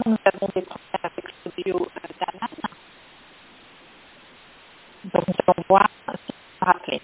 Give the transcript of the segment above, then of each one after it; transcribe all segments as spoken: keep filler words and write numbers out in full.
nous avons des problèmes avec l'audio euh, d'Alan. Donc, nous allons voir si on peut rappeler.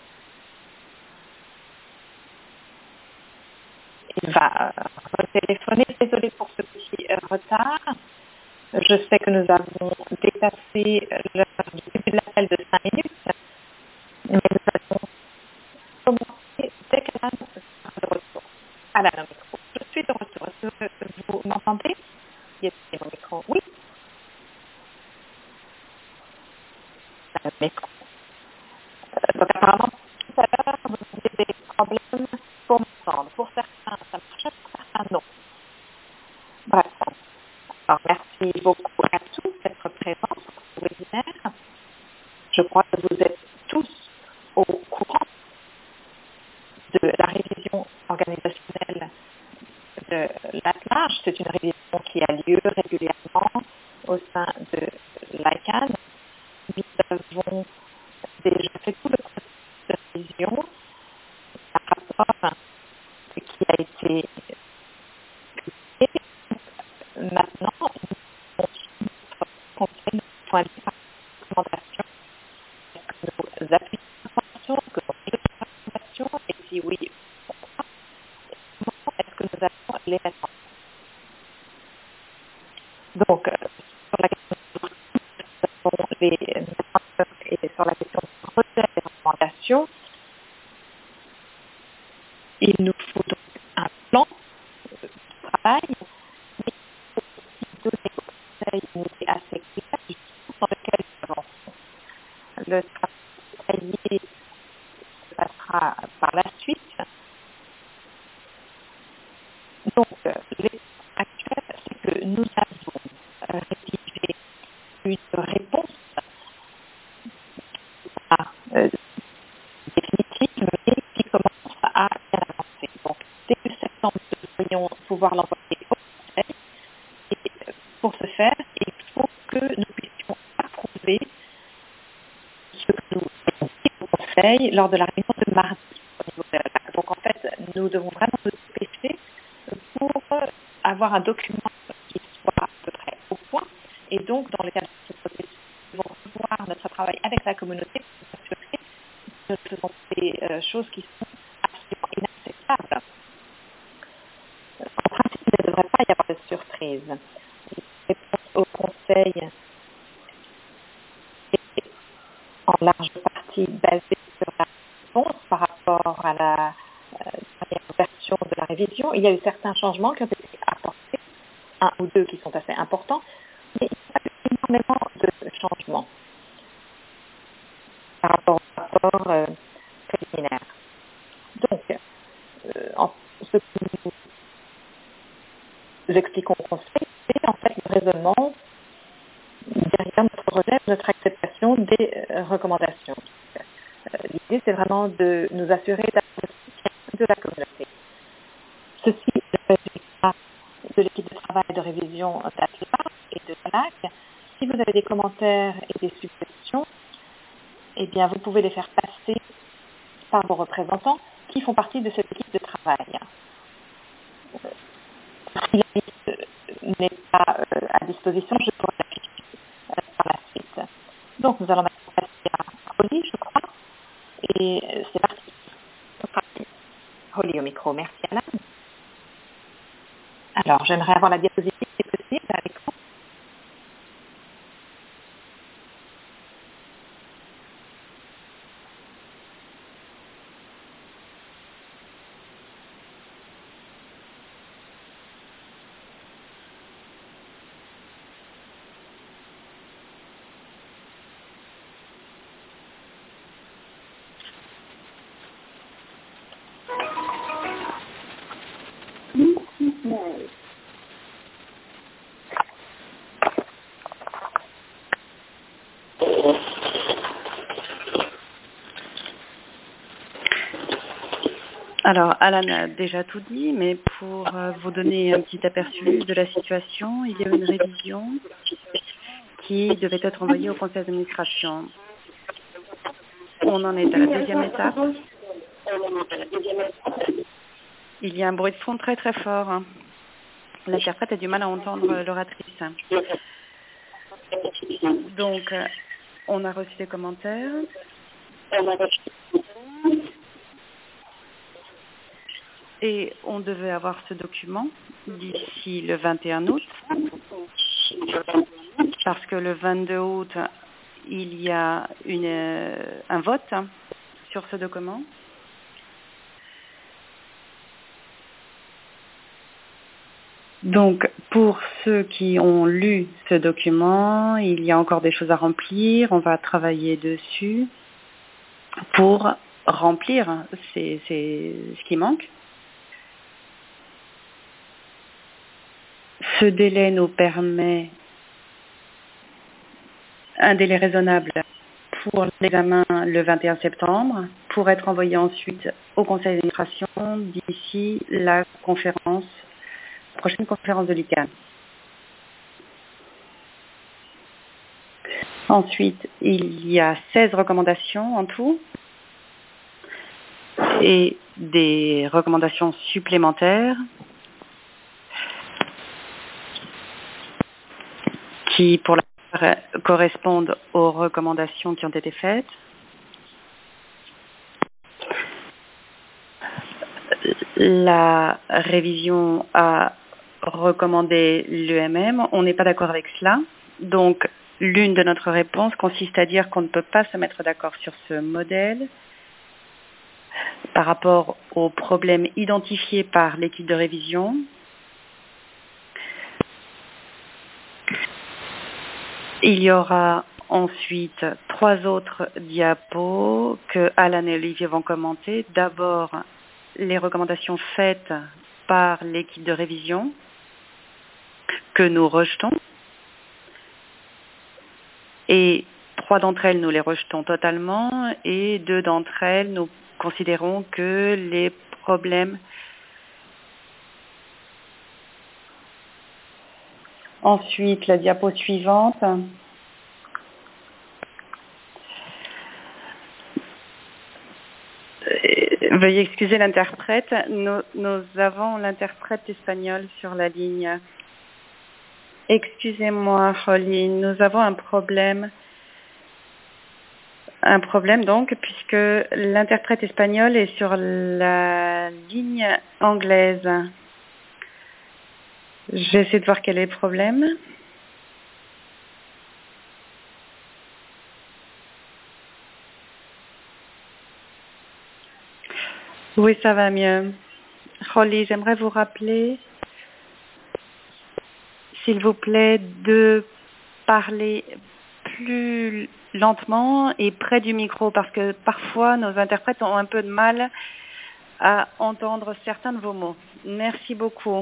Il va euh, retéléphoner. Désolée pour ce petit euh, retard. Je sais que nous avons dépassé l'heure du début de l'appel de cinq minutes, mais nous allons commencer dès qu'Alan sera de retour. Alan, au micro. Je suis de retour. Est-ce que vous m'entendez? Yes, c'est mon micro. Oui. Le micro. Euh, donc apparemment, tout à l'heure, vous avez des problèmes pour m'entendre. Pour certains, ça marche, pour certains, non. Bref. Alors, merci beaucoup à tous d'être présents sur ce webinaire. Je crois que vous êtes tous au courant de la révision organisationnelle de l'Atlas. C'est une révision qui a lieu régulièrement au sein de l'I C A N. Nous avons déjà fait tout le processus de révision, un rapport qui a été publié. Maintenant, nous avons notre point de vue par recommandation. Est-ce que nous appuyons la recommandation? Est-ce que nous suivons la recommandation? Et si oui, pourquoi? Comment est-ce que nous allons les mettre en place? Donc, euh, sur la question nous avons les et sur la question du rejet des recommandations, il nous faut donc un plan de travail, mais aussi donner au conseil une idée assez claire du sens dans lequel nous avançons. Le travail détaillé se passera par la suite. Donc, euh, l'état actuel, c'est que nous avons euh, rédigé une réponse à euh, définitive, mais qui commence à bien avancer. Donc, début septembre, nous devrions pouvoir l'envoyer au conseil. Et pour ce faire, il faut que nous puissions approuver ce que nous avons dit au conseil lors de la réunion de mardi au niveau de la D A C. Donc, en fait, nous devons vraiment nous dépêcher pour avoir un document qui soit à peu près au point. Et donc, dans le cadre de ce processus, nous devons revoir notre travail avec la communauté pour s'assurer que nous faisons des euh, choses qui sont absolument inacceptables. En principe, il ne devrait pas y avoir de surprise. La réponse au conseil est en large partie basée sur la réponse par rapport à la euh, dernière version de la révision. Il y a eu certains changements qui ont été apportés, un ou deux qui sont assez importants, mais il n'y a pas eu énormément de changements par rapport au rapport euh, préliminaire. Donc, euh, en, ce que nous expliquons au conseil, c'est en fait le raisonnement derrière notre rejet, notre acceptation des euh, recommandations. Euh, L'idée, c'est vraiment de nous assurer d'avoir le soutien de la communauté. Ceci est le résultat de l'équipe de travail de révision d'Atlas et de T A L A C. Si vous avez des commentaires et des suggestions, eh bien, vous pouvez les faire passer par vos représentants qui font partie de cette équipe de travail. Si la liste n'est pas euh, à disposition, je pourrai l'afficher euh, par la suite. Donc, nous allons maintenant passer à Holly, je crois, et euh, c'est parti. C'est parti. Holly au micro. Merci, Alan. Alors, j'aimerais avoir la diapositive, si c'est possible, à l'écran. Alors, Alan a déjà tout dit, mais pour euh, vous donner un petit aperçu de la situation, il y a une révision qui devait être envoyée au conseil d'administration. On en est à la deuxième étape. Il y a un bruit de fond très très fort. L'interprète a du mal à entendre l'oratrice. Donc, on a reçu des commentaires. Et on devait avoir ce document d'ici le vingt et un août, parce que le vingt-deux août, il y a une, un vote sur ce document. Donc, pour ceux qui ont lu ce document, il y a encore des choses à remplir. On va travailler dessus pour remplir ces, ces, ce qui manque. Ce délai nous permet un délai raisonnable pour l'examen le vingt et un septembre, pour être envoyé ensuite au conseil d'administration d'ici la conférence, la prochaine conférence de l'I C A N. Ensuite, il y a seize recommandations en tout et des recommandations supplémentaires qui, pour la plupart, correspondent aux recommandations qui ont été faites. La révision a recommandé l'E M M. On n'est pas d'accord avec cela. Donc, l'une de notre réponses consiste à dire qu'on ne peut pas se mettre d'accord sur ce modèle par rapport aux problèmes identifiés par l'équipe de révision. Il y aura ensuite trois autres diapos que Alan et Olivier vont commenter. D'abord, les recommandations faites par l'équipe de révision que nous rejetons. Et trois d'entre elles, nous les rejetons totalement et deux d'entre elles, nous considérons que les problèmes Ensuite, la diapo suivante. Veuillez excuser l'interprète. Nous, nous avons l'interprète espagnol sur la ligne. Excusez-moi, Holly, nous avons un problème. Un problème donc, puisque l'interprète espagnol est sur la ligne anglaise. J'essaie de voir quel est le problème. Oui, ça va mieux. Holly, j'aimerais vous rappeler, s'il vous plaît, de parler plus lentement et près du micro, parce que parfois nos interprètes ont un peu de mal à entendre certains de vos mots. Merci beaucoup.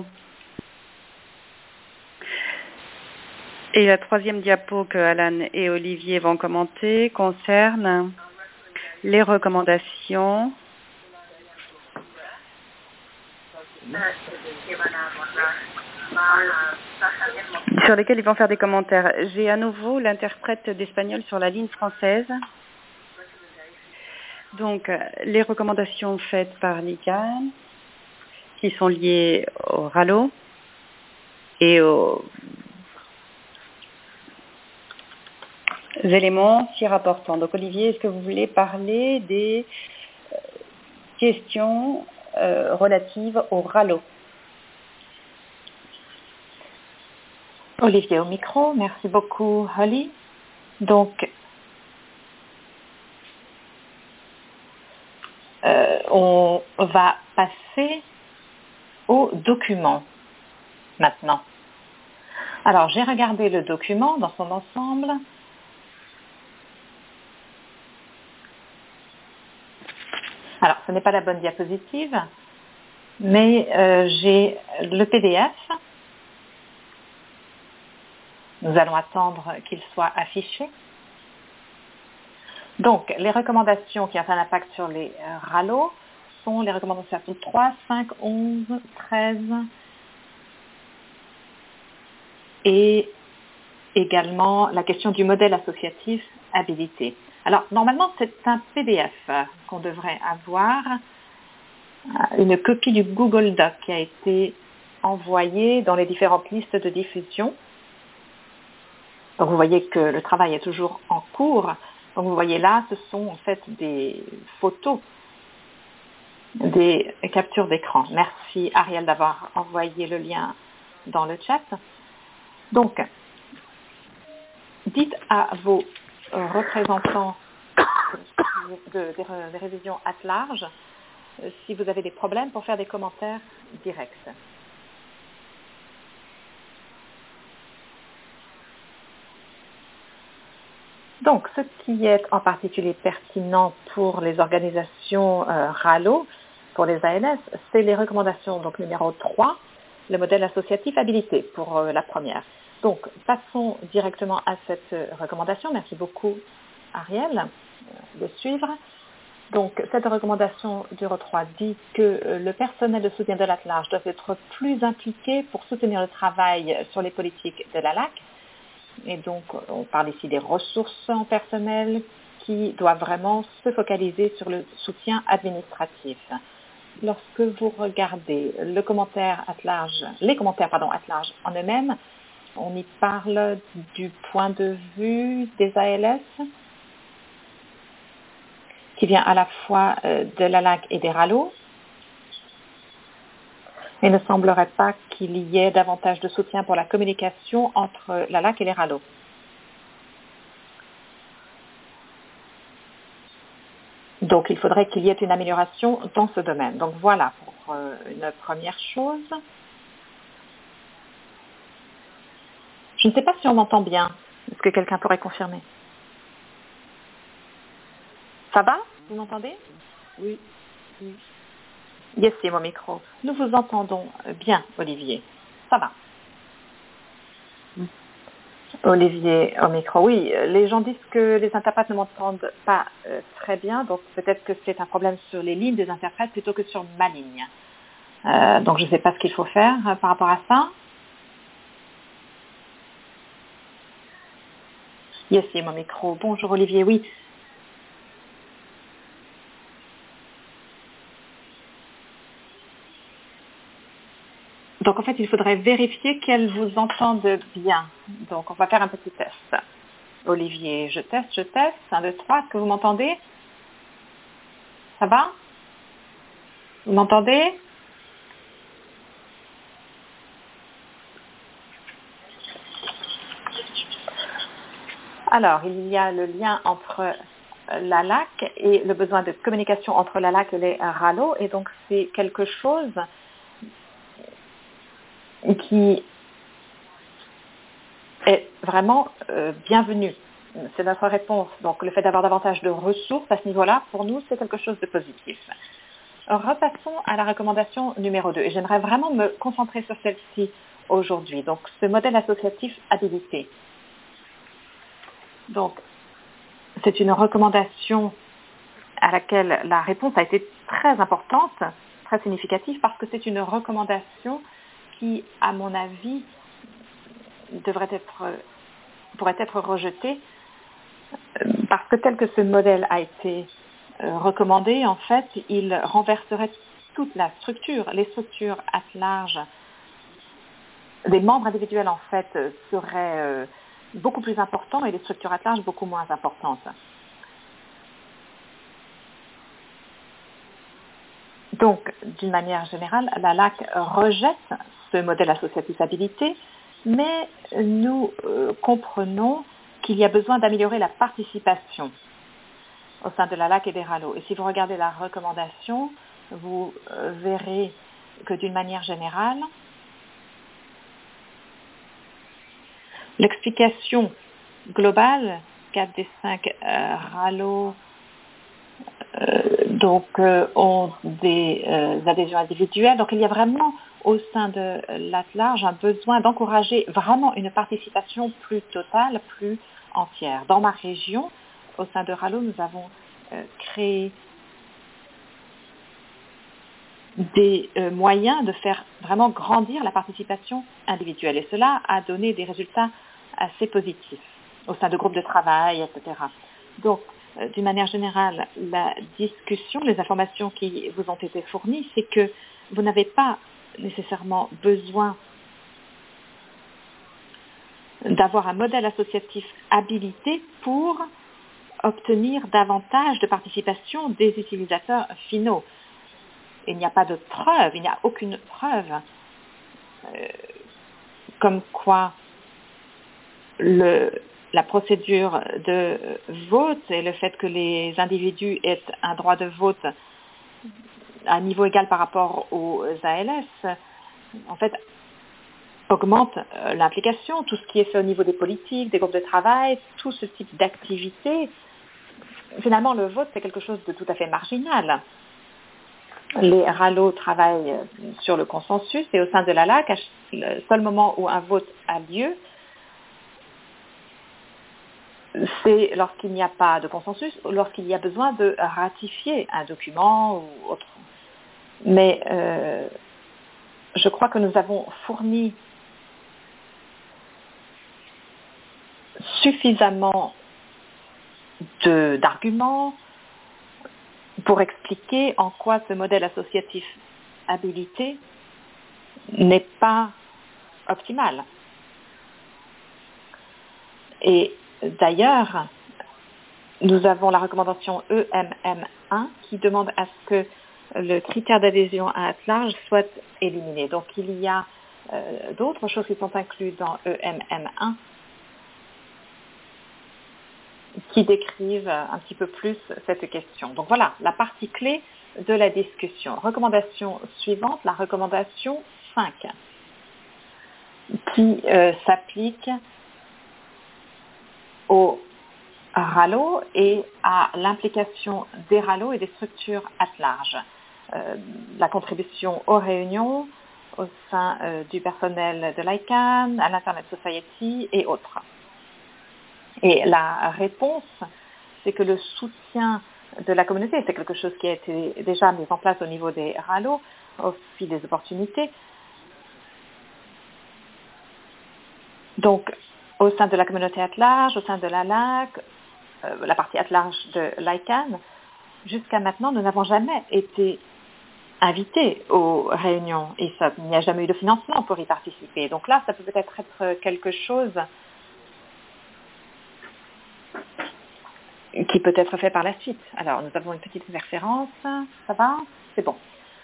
Et la troisième diapo que Alan et Olivier vont commenter concerne les recommandations sur lesquelles ils vont faire des commentaires. J'ai à nouveau l'interprète d'espagnol sur la ligne française. Donc, les recommandations faites par l'I C A N, qui sont liées au R A L O et aux éléments s'y rapportant. Donc, Olivier, est-ce que vous voulez parler des questions euh, relatives au R A L O? Olivier au micro, merci beaucoup Holly. Donc, euh, on va passer au document maintenant. Alors, j'ai regardé le document dans son ensemble. Alors, ce n'est pas la bonne diapositive, mais euh, j'ai le P D F. Nous allons attendre qu'il soit affiché. Donc, les recommandations qui ont un impact sur les euh, R A L O sont les recommandations trois, cinq, onze, treize et également la question du modèle associatif habilité. Alors, normalement, c'est un P D F qu'on devrait avoir, une copie du Google Doc qui a été envoyés dans les différentes listes de diffusion. Donc vous voyez que le travail est toujours en cours. Donc vous voyez là, ce sont en fait des photos, des captures d'écran. Merci Ariel d'avoir envoyé le lien dans le chat. Donc, dites à vos euh, représentants de, de, de, des révisions at large euh, si vous avez des problèmes pour faire des commentaires directs. Donc, ce qui est en particulier pertinent pour les organisations euh, RALO, pour les A L S, c'est les recommandations. Donc, numéro trois, le modèle associatif habilité pour euh, la première. Donc, passons directement à cette euh, recommandation. Merci beaucoup, Ariel, euh, de suivre. Donc, cette recommandation numéro trois dit que euh, le personnel de soutien de l'A T large doit être plus impliqué pour soutenir le travail sur les politiques de la L A C. Et donc, on parle ici des ressources en personnel qui doivent vraiment se focaliser sur le soutien administratif. Lorsque vous regardez le commentaire at large, les commentaires pardon, at large en eux-mêmes, on y parle du point de vue des A L S qui vient à la fois de la L A C et des RALO. Il ne semblerait pas qu'il y ait davantage de soutien pour la communication entre la L A C et les RALO. Donc, il faudrait qu'il y ait une amélioration dans ce domaine. Donc, voilà pour euh, une première chose. Je ne sais pas si on m'entend bien. Est-ce que quelqu'un pourrait confirmer? Ça va? Vous m'entendez? Oui. Oui. Yes, c'est mon micro. Nous vous entendons bien, Olivier. Ça va. Mm. Olivier au micro, oui. Les gens disent que les interprètes ne m'entendent pas euh, très bien, donc peut-être que c'est un problème sur les lignes des interprètes plutôt que sur ma ligne. Euh, donc je ne sais pas ce qu'il faut faire euh, par rapport à ça. Yes, c'est mon micro. Bonjour Olivier, oui. Donc en fait, il faudrait vérifier qu'elle vous entende bien. Donc on va faire un petit test. Olivier, je teste, je teste. un, deux, trois, est-ce que vous m'entendez? Ça va? Vous m'entendez? Alors, il y a le lien entre la L A C et le besoin de communication entre la L A C et les RALO. Et donc, c'est quelque chose qui est vraiment euh, bienvenu. C'est notre réponse. Donc, le fait d'avoir davantage de ressources à ce niveau-là, pour nous, c'est quelque chose de positif. Repassons à la recommandation numéro deux. Et j'aimerais vraiment me concentrer sur celle-ci aujourd'hui. Donc, ce modèle associatif habilité. Donc, c'est une recommandation à laquelle la réponse a été très importante, très significative, parce que c'est une recommandation qui, à mon avis, devrait être, pourrait être rejetée, parce que tel que ce modèle a été recommandé, en fait, il renverserait toute la structure. Les structures at large, les membres individuels, en fait, seraient beaucoup plus importants et les structures at large beaucoup moins importantes. Donc, d'une manière générale, la L A C rejette ce modèle associatif habilité, mais nous euh, comprenons qu'il y a besoin d'améliorer la participation au sein de la L A C et des RALO. Et si vous regardez la recommandation, vous euh, verrez que d'une manière générale, l'explication globale, quatre des cinq euh, RALO euh, donc, euh, ont des euh, adhésions individuelles. Donc, il y a vraiment au sein de l'A T large un besoin d'encourager vraiment une participation plus totale, plus entière. Dans ma région, au sein de RALO, nous avons euh, créé des euh, moyens de faire vraiment grandir la participation individuelle. Et cela a donné des résultats assez positifs au sein de groupes de travail, et cetera. Donc, euh, d'une manière générale, la discussion, les informations qui vous ont été fournies, c'est que vous n'avez pas nécessairement besoin d'avoir un modèle associatif habilité pour obtenir davantage de participation des utilisateurs finaux. Il n'y a pas de preuve, il n'y a aucune preuve euh, comme quoi le, la procédure de vote et le fait que les individus aient un droit de vote à un niveau égal par rapport aux A L S, en fait, augmente l'implication, tout ce qui est fait au niveau des politiques, des groupes de travail, tout ce type d'activité. Finalement, le vote, c'est quelque chose de tout à fait marginal. Les R A L O travaillent sur le consensus et au sein de la L A C, le seul moment où un vote a lieu, c'est lorsqu'il n'y a pas de consensus ou lorsqu'il y a besoin de ratifier un document ou autre. Mais euh, je crois que nous avons fourni suffisamment de, d'arguments pour expliquer en quoi ce modèle associatif habilité n'est pas optimal. Et d'ailleurs, nous avons la recommandation E M M un qui demande à ce que le critère d'adhésion à large soit éliminé. Donc il y a euh, d'autres choses qui sont incluses dans E M M un qui décrivent un petit peu plus cette question. Donc voilà, la partie clé de la discussion. Recommandation suivante, la recommandation cinq, qui euh, s'applique au R A L O et à l'implication des R A L O et des structures at large. Euh, la contribution aux réunions au sein euh, du personnel de l'I C A N, à l'Internet Society et autres. Et la réponse, c'est que le soutien de la communauté, c'est quelque chose qui a été déjà mis en place au niveau des R A L O, au fil des opportunités. Donc, au sein de la communauté at large, au sein de la L A C, euh, la partie at large de l'I C A N, jusqu'à maintenant, nous n'avons jamais été invités aux réunions et ça, il n'y a jamais eu de financement pour y participer. Donc là, ça peut peut-être être quelque chose qui peut être fait par la suite. Alors, nous avons une petite référence, ça va? C'est bon.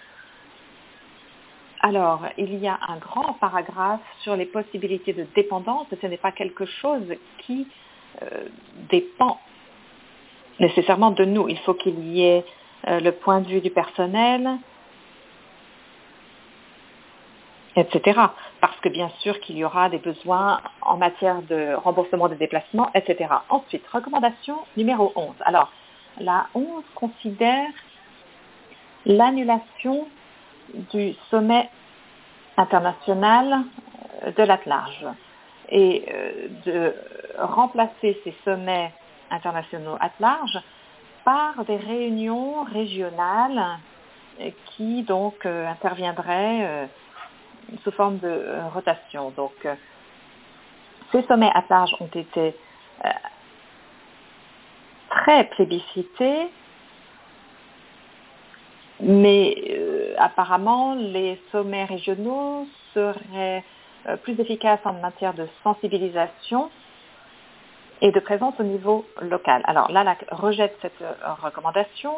Alors, il y a un grand paragraphe sur les possibilités de dépendance, et ce n'est pas quelque chose qui euh, dépend nécessairement de nous. Il faut qu'il y ait euh, le point de vue du personnel, et cetera. Parce que bien sûr qu'il y aura des besoins en matière de remboursement des déplacements, et cetera. Ensuite, recommandation numéro onze. Alors, la onze considère l'annulation du sommet international de l'at large et de remplacer ces sommets internationaux at large par des réunions régionales qui donc euh, interviendraient euh, sous forme de euh, rotation. Donc, euh, ces sommets at large ont été euh, très plébiscités, mais euh, apparemment, les sommets régionaux seraient euh, plus efficaces en matière de sensibilisation et de présence au niveau local. Alors, l'A L A C rejette cette euh, recommandation.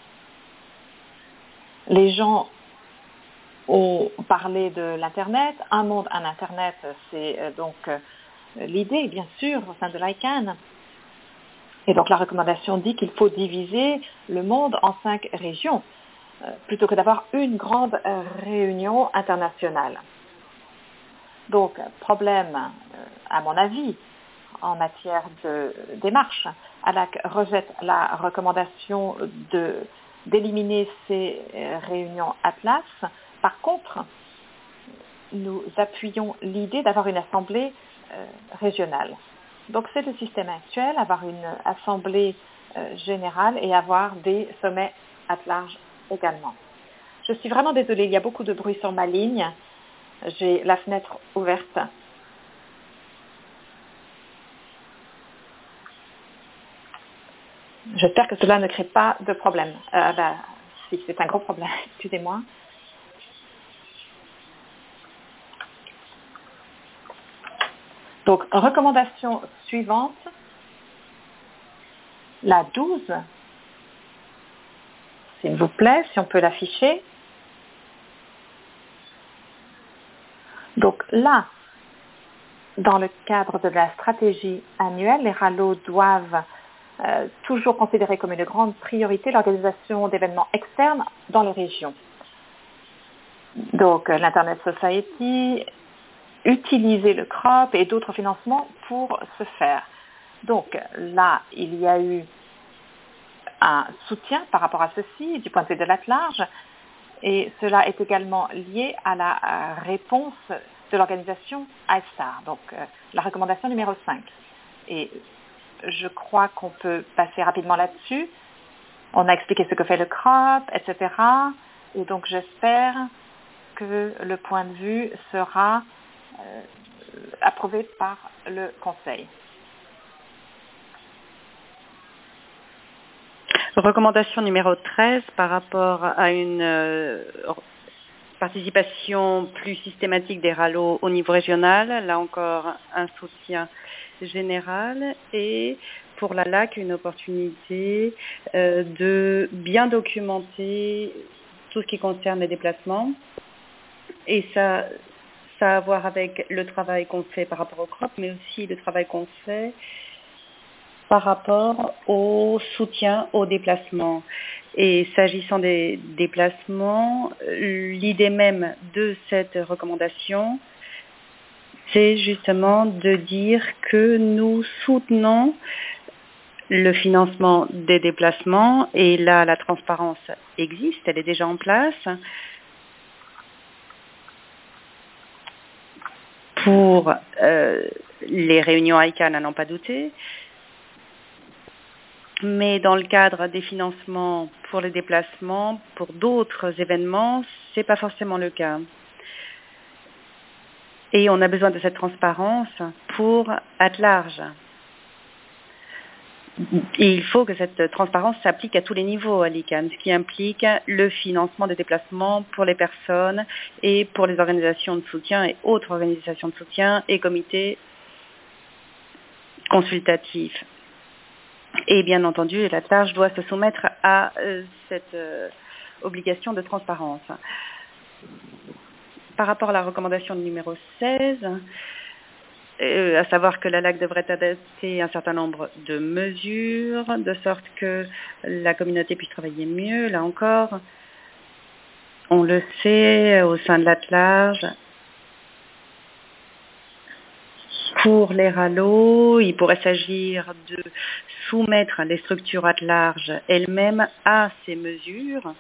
Les gens ont parlé de l'Internet. Un monde, un Internet, c'est euh, donc euh, l'idée, bien sûr, au sein de l'I C A N. Et donc, la recommandation dit qu'il faut diviser le monde en cinq régions, euh, plutôt que d'avoir une grande euh, réunion internationale. Donc, problème, euh, à mon avis, en matière de démarche. A L A C rejette la recommandation de, d'éliminer ces euh, réunions Atlas. Par contre, nous appuyons l'idée d'avoir une assemblée euh, régionale. Donc, c'est le système actuel, avoir une assemblée euh, générale et avoir des sommets at large également. Je suis vraiment désolée, il y a beaucoup de bruit sur ma ligne. J'ai la fenêtre ouverte. J'espère que cela ne crée pas de problème. Euh, bah, si, c'est un gros problème, excusez-moi. Donc, recommandation suivante, la douze, s'il vous plaît, si on peut l'afficher. Donc là, dans le cadre de la stratégie annuelle, les R A L O doivent euh, toujours considérer comme une grande priorité l'organisation d'événements externes dans les régions. Donc, euh, l'Internet Society, utiliser le C R O P et d'autres financements pour ce faire. Donc là, il y a eu un soutien par rapport à ceci du point de vue de l'attelage et cela est également lié à la euh, réponse de l'organisation I S T A R, donc euh, la recommandation numéro cinq. Et je crois qu'on peut passer rapidement là-dessus. On a expliqué ce que fait le C R O P, et cetera. Et donc j'espère que le point de vue sera euh, approuvé par le Conseil. Recommandation numéro treize par rapport à une euh, participation plus systématique des R A L O au niveau régional. Là encore, un soutien général et pour la L A C, une opportunité euh, de bien documenter tout ce qui concerne les déplacements. Et ça, ça a à voir avec le travail qu'on fait par rapport au C R O P, mais aussi le travail qu'on fait par rapport au soutien aux déplacements. Et s'agissant des déplacements, l'idée même de cette recommandation, c'est justement de dire que nous soutenons le financement des déplacements et là, la transparence existe, elle est déjà en place. Pour euh, les réunions I C A N, à n'en pas douter. Mais dans le cadre des financements pour les déplacements, pour d'autres événements, ce n'est pas forcément le cas. Et on a besoin de cette transparence pour at large. Et il faut que cette transparence s'applique à tous les niveaux à l'I C A N, ce qui implique le financement des déplacements pour les personnes et pour les organisations de soutien et autres organisations de soutien et comités consultatifs. Et bien entendu, la tâche doit se soumettre à euh, cette euh, obligation de transparence. Par rapport à la recommandation numéro seize, euh, à savoir que la L A C devrait adapter un certain nombre de mesures, de sorte que la communauté puisse travailler mieux, là encore, on le sait, au sein de l'attelage, pour les R A L O, il pourrait s'agir de soumettre les structures at large elles-mêmes à ces mesures.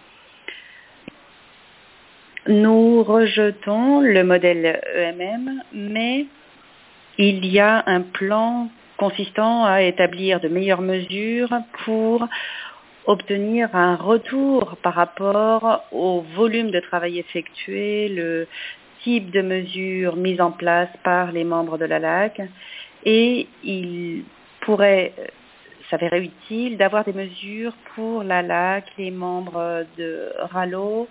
Nous rejetons le modèle E M M, mais il y a un plan consistant à établir de meilleures mesures pour obtenir un retour par rapport au volume de travail effectué, le type de mesures mises en place par les membres de la L A C, et il pourrait s'avérer utile d'avoir des mesures pour la L A C, les membres de R A L O,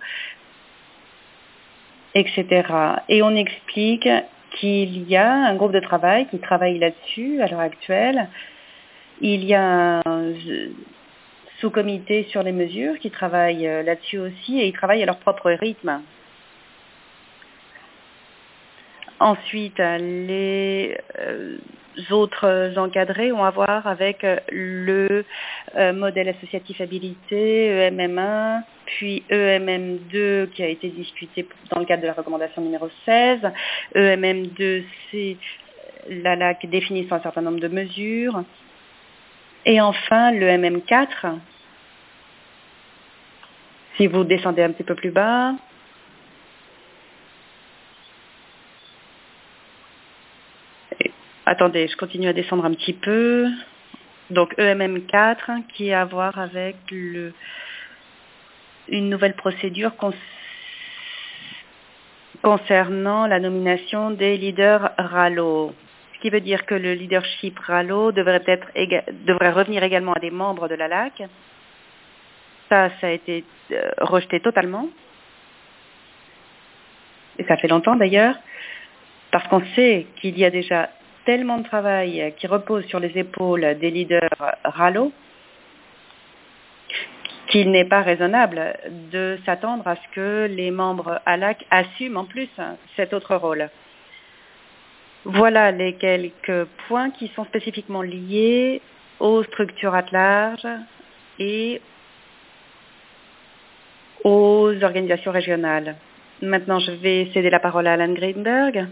et cetera. Et on explique qu'il y a un groupe de travail qui travaille là-dessus à l'heure actuelle. Il y a un sous-comité sur les mesures qui travaille là-dessus aussi et ils travaillent à leur propre rythme. Ensuite, les euh, autres encadrés ont à voir avec le euh, modèle associatif habilité, E M M un, puis E M M deux qui a été discuté dans le cadre de la recommandation numéro seize. E M M deux, c'est la L A C définissant un certain nombre de mesures. Et enfin, le E M M quatre, si vous descendez un petit peu plus bas, attendez, je continue à descendre un petit peu. Donc E M M quatre qui a à voir avec le, une nouvelle procédure cons, concernant la nomination des leaders R A L O. Ce qui veut dire que le leadership R A L O devrait, être, devrait revenir également à des membres de la L A C. Ça, ça a été euh, rejeté totalement. Et ça fait longtemps d'ailleurs, parce qu'on sait qu'il y a déjà tellement de travail qui repose sur les épaules des leaders RALO qu'il n'est pas raisonnable de s'attendre à ce que les membres A L A C assument en plus cet autre rôle. Voilà les quelques points qui sont spécifiquement liés aux structures à large et aux organisations régionales. Maintenant, je vais céder la parole à Alan Greenberg.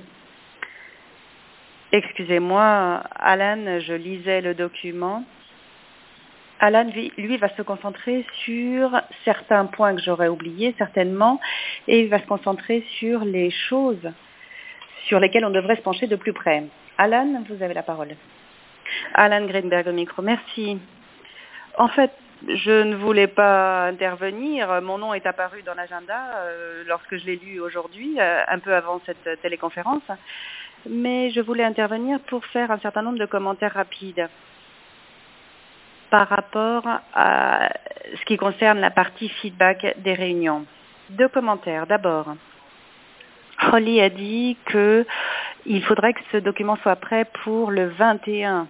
Excusez-moi, Alan, je lisais le document. Alan, lui, lui, va se concentrer sur certains points que j'aurais oubliés, certainement, et il va se concentrer sur les choses sur lesquelles on devrait se pencher de plus près. Alan, vous avez la parole. Alan Greenberg au micro. Merci. En fait, je ne voulais pas intervenir. Mon nom est apparu dans l'agenda euh, lorsque je l'ai lu aujourd'hui, euh, un peu avant cette téléconférence. Mais je voulais intervenir pour faire un certain nombre de commentaires rapides par rapport à ce qui concerne la partie feedback des réunions. Deux commentaires. D'abord, Holly a dit qu'il faudrait que ce document soit prêt pour le vingt et un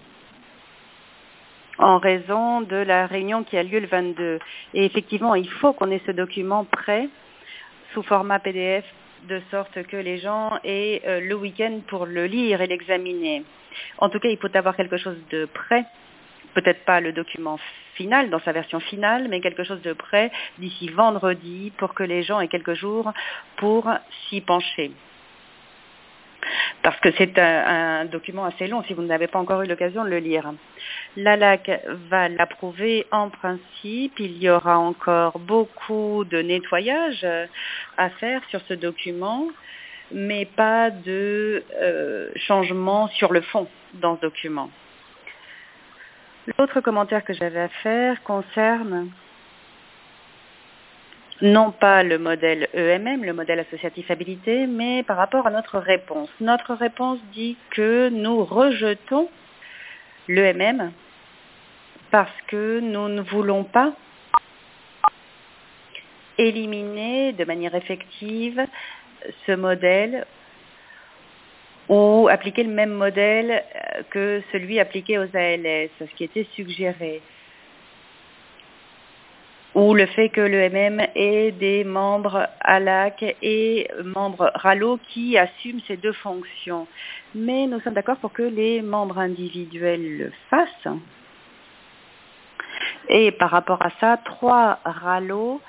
en raison de la réunion qui a lieu le vingt-deux. Et effectivement, il faut qu'on ait ce document prêt sous format P D F de sorte que les gens aient euh, le week-end pour le lire et l'examiner. En tout cas, il faut avoir quelque chose de prêt, peut-être pas le document final dans sa version finale, mais quelque chose de prêt d'ici vendredi pour que les gens aient quelques jours pour s'y pencher. Parce que c'est un, un document assez long si vous n'avez pas encore eu l'occasion de le lire. L'A L A C va l'approuver en principe. Il y aura encore beaucoup de nettoyage à faire sur ce document, mais pas de euh, changement sur le fond dans ce document. L'autre commentaire que j'avais à faire concerne non pas le modèle E M M, le modèle associatif habilité, mais par rapport à notre réponse. Notre réponse dit que nous rejetons l'E M M parce que nous ne voulons pas éliminer de manière effective ce modèle ou appliquer le même modèle que celui appliqué aux A L S, ce qui était suggéré. Ou le fait que l'E M M ait des membres A L A C et membres RALO qui assument ces deux fonctions. Mais nous sommes d'accord pour que les membres individuels le fassent. Et par rapport à ça, trois RALO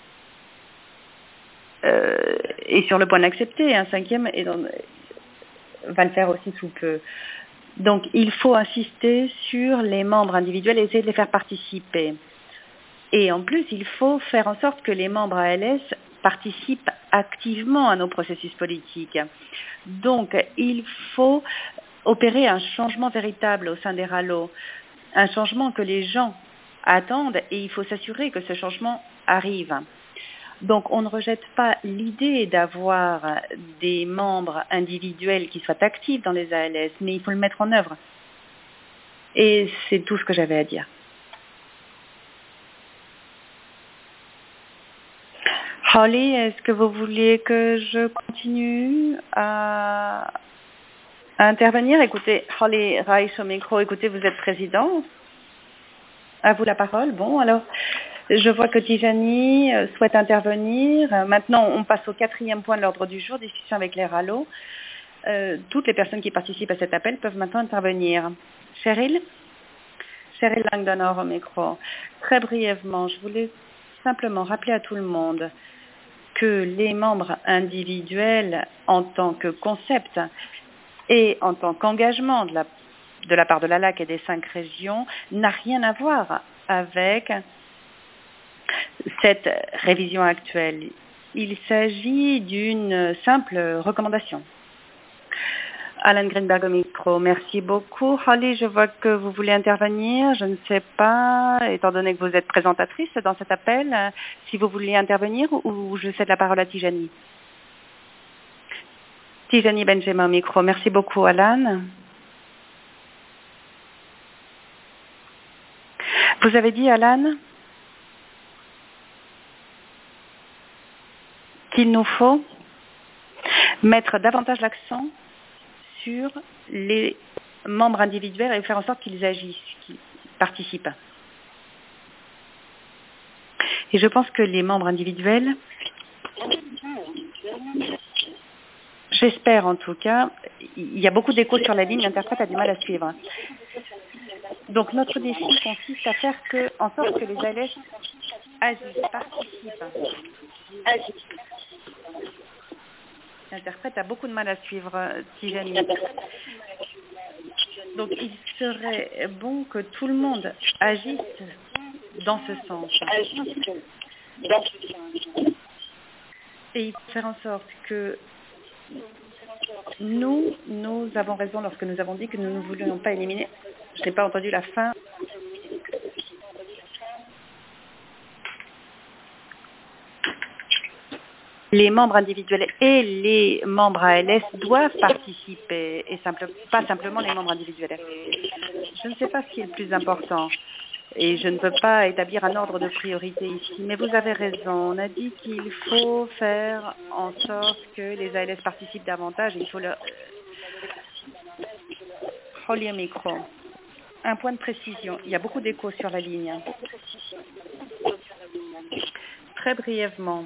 euh, est sur le point d'accepter. Un cinquième est dans, va le faire aussi sous peu. Donc il faut insister sur les membres individuels et essayer de les faire participer. Et en plus, il faut faire en sorte que les membres A L S participent activement à nos processus politiques. Donc, il faut opérer un changement véritable au sein des RALO, un changement que les gens attendent et il faut s'assurer que ce changement arrive. Donc, on ne rejette pas l'idée d'avoir des membres individuels qui soient actifs dans les A L S, mais il faut le mettre en œuvre. Et c'est tout ce que j'avais à dire. Holly, est-ce que vous vouliez que je continue à, à intervenir? Écoutez, Holly Reich au micro, écoutez, vous êtes président. À vous la parole. Bon, alors, je vois que Tijani souhaite intervenir. Maintenant, on passe au quatrième point de l'ordre du jour, discussion avec les RALO. Euh, toutes les personnes qui participent à cet appel peuvent maintenant intervenir. Cheryl? Cheryl Langdonor au micro. Très brièvement, je voulais simplement rappeler à tout le monde que les membres individuels en tant que concept et en tant qu'engagement de la, de la part de l'A L A C et des cinq régions n'a rien à voir avec cette révision actuelle. Il s'agit d'une simple recommandation. Alan Greenberg au micro. Merci beaucoup. Holly, je vois que vous voulez intervenir. Je ne sais pas, étant donné que vous êtes présentatrice dans cet appel, si vous voulez intervenir ou je cède la parole à Tijani. Tijani Benjamin au micro. Merci beaucoup, Alan. Vous avez dit, Alan, qu'il nous faut mettre davantage l'accent sur les membres individuels et faire en sorte qu'ils agissent, qu'ils participent. Et je pense que les membres individuels, j'espère en tout cas, il y a beaucoup d'échos sur la ligne, l'interprète a du mal à suivre. Donc notre défi consiste à faire que, en sorte que les A L S agissent, participent. L'interprète a beaucoup de mal à suivre, Tijani. Donc il serait bon que tout le monde agisse dans ce sens. Et il faut faire en sorte que nous, nous avons raison lorsque nous avons dit que nous ne voulions pas éliminer. Je n'ai pas entendu la fin. Les membres individuels et les membres A L S doivent participer, et simple, pas simplement les membres individuels. Je ne sais pas ce qui est le plus important, et je ne peux pas établir un ordre de priorité ici, mais vous avez raison. On a dit qu'il faut faire en sorte que les A L S participent davantage, et il faut leur... Relier le micro. Un point de précision. Il y a beaucoup d'échos sur la ligne. Très brièvement.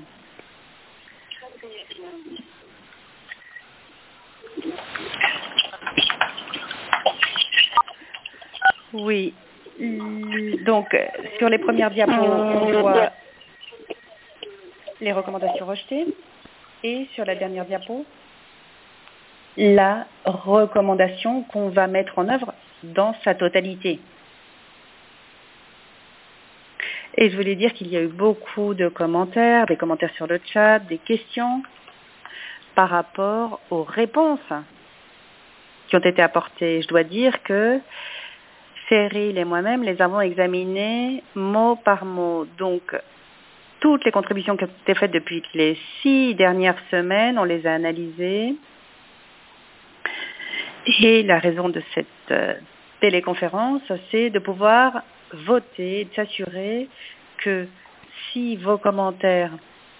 Oui. Donc, sur les premières diapos, on voit les recommandations rejetées. Et sur la dernière diapo, la recommandation qu'on va mettre en œuvre dans sa totalité. Et je voulais dire qu'il y a eu beaucoup de commentaires, des commentaires sur le chat, des questions par rapport aux réponses qui ont été apportées. Je dois dire que Cyril et moi-même les avons examinées mot par mot. Donc, toutes les contributions qui ont été faites depuis les six dernières semaines, on les a analysées. Et la raison de cette euh, téléconférence, c'est de pouvoir voter, de s'assurer que si vos commentaires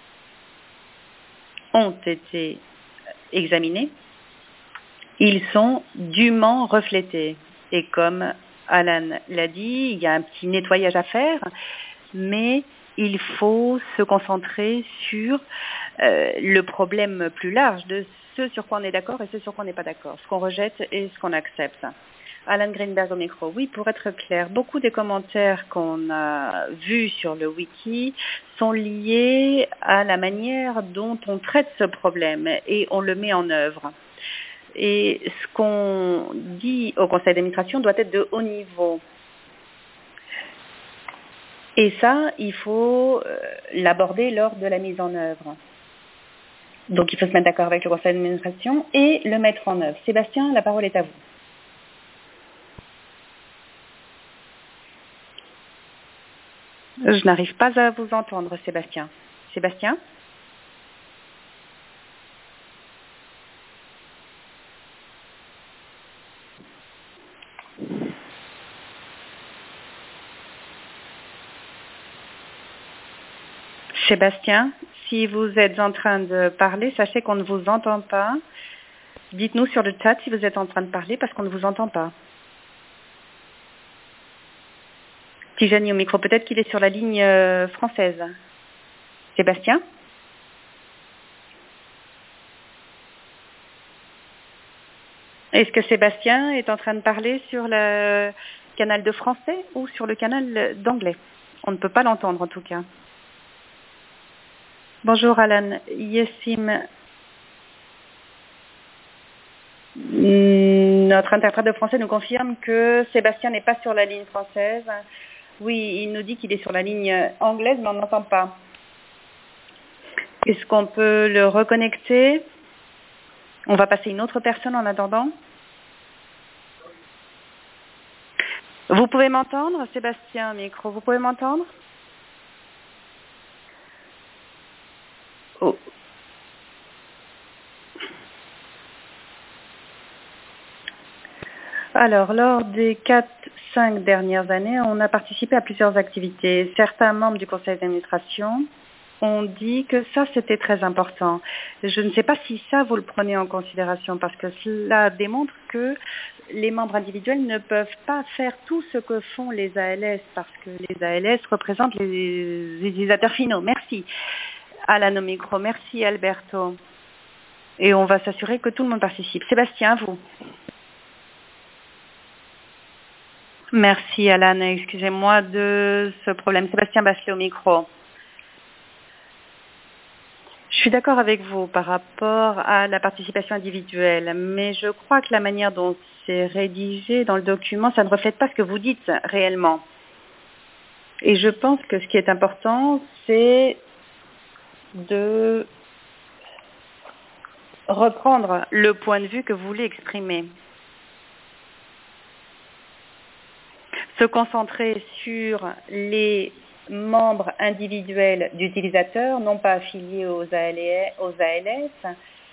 ont été examinés, ils sont dûment reflétés. Et comme Alan l'a dit, il y a un petit nettoyage à faire, mais il faut se concentrer sur euh, le problème plus large de ce sur quoi on est d'accord et ce sur quoi on n'est pas d'accord, ce qu'on rejette et ce qu'on accepte. Alan Greenberg au micro. Oui, pour être clair, beaucoup des commentaires qu'on a vus sur le wiki sont liés à la manière dont on traite ce problème et on le met en œuvre. Et ce qu'on dit au conseil d'administration doit être de haut niveau. Et ça, il faut euh, l'aborder lors de la mise en œuvre. Donc, il faut se mettre d'accord avec le conseil d'administration et le mettre en œuvre. Sébastien, la parole est à vous. Je n'arrive pas à vous entendre, Sébastien. Sébastien ? Sébastien, si vous êtes en train de parler, sachez qu'on ne vous entend pas. Dites-nous sur le chat si vous êtes en train de parler parce qu'on ne vous entend pas. Tijani au micro, peut-être qu'il est sur la ligne euh, française. Sébastien ? Est-ce que Sébastien est en train de parler sur le canal de français ou sur le canal d'anglais? On ne peut pas l'entendre en tout cas. Bonjour Alan. Yessim, notre interprète de français nous confirme que Sébastien n'est pas sur la ligne française. Oui, il nous dit qu'il est sur la ligne anglaise, mais on n'entend pas. Est-ce qu'on peut le reconnecter? On va passer une autre personne en attendant. Vous pouvez m'entendre, Sébastien, micro, vous pouvez m'entendre? Oh. Alors, lors des quatre cinq dernières années, on a participé à plusieurs activités. Certains membres du conseil d'administration ont dit que ça, c'était très important. Je ne sais pas si ça, vous le prenez en considération, parce que cela démontre que les membres individuels ne peuvent pas faire tout ce que font les A L S, parce que les A L S représentent les utilisateurs finaux. Merci. Alan au micro. Merci, Alberto. Et on va s'assurer que tout le monde participe. Sébastien, vous. Merci, Alan. Excusez-moi de ce problème. Sébastien Bachelet au micro. Je suis d'accord avec vous par rapport à la participation individuelle, mais je crois que la manière dont c'est rédigé dans le document, ça ne reflète pas ce que vous dites réellement. Et je pense que ce qui est important, c'est de reprendre le point de vue que vous voulez exprimer. Se concentrer sur les membres individuels d'utilisateurs, non pas affiliés aux A L S,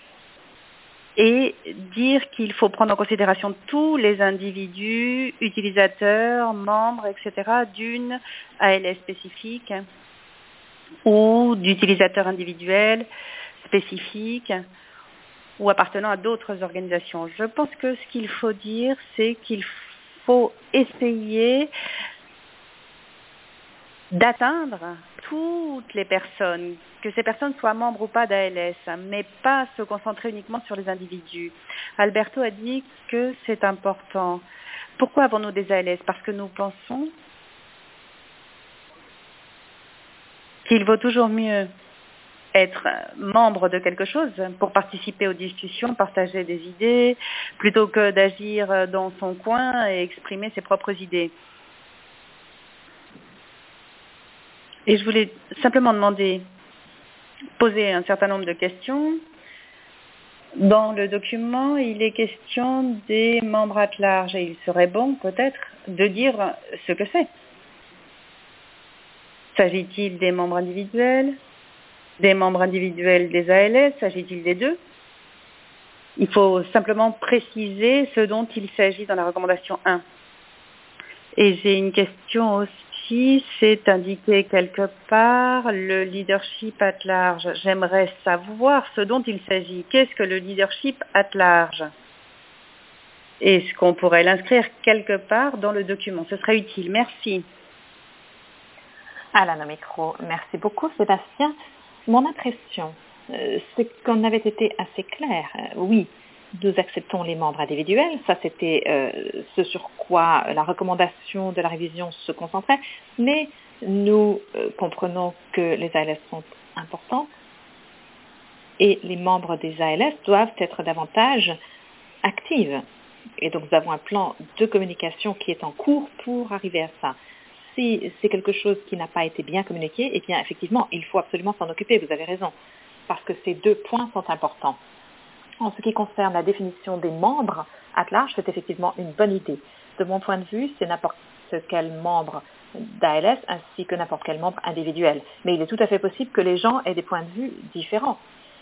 et dire qu'il faut prendre en considération tous les individus, utilisateurs, membres, et cetera, d'une A L S spécifique ou d'utilisateurs individuels spécifiques ou appartenant à d'autres organisations. Je pense que ce qu'il faut dire, c'est qu'il faut essayer d'atteindre toutes les personnes, que ces personnes soient membres ou pas d'A L S, mais pas se concentrer uniquement sur les individus. Alberto a dit que c'est important. Pourquoi avons-nous des A L S? Parce que nous pensons qu'il vaut toujours mieux être membre de quelque chose pour participer aux discussions, partager des idées, plutôt que d'agir dans son coin et exprimer ses propres idées. Et je voulais simplement demander, poser un certain nombre de questions. Dans le document, il est question des membres at large et il serait bon peut-être de dire ce que c'est. S'agit-il des membres individuels, des membres individuels des A L S? S'agit-il des deux? Il faut simplement préciser ce dont il s'agit dans la recommandation un. Et j'ai une question aussi, c'est indiqué quelque part le leadership at large. J'aimerais savoir ce dont il s'agit. Qu'est-ce que le leadership at large? Est-ce qu'on pourrait l'inscrire quelque part dans le document? Ce serait utile. Merci. Alan au micro. Merci beaucoup, Sébastien. Mon impression, euh, c'est qu'on avait été assez clair. Euh, oui, nous acceptons les membres individuels. Ça, c'était euh, ce sur quoi la recommandation de la révision se concentrait. Mais nous euh, comprenons que les A L S sont importants et les membres des A L S doivent être davantage actifs. Et donc, nous avons un plan de communication qui est en cours pour arriver à ça. Si c'est quelque chose qui n'a pas été bien communiqué, eh bien, effectivement, il faut absolument s'en occuper, vous avez raison, parce que ces deux points sont importants. En ce qui concerne la définition des membres at large, c'est effectivement une bonne idée. De mon point de vue, c'est n'importe quel membre d'A L S ainsi que n'importe quel membre individuel. Mais il est tout à fait possible que les gens aient des points de vue différents.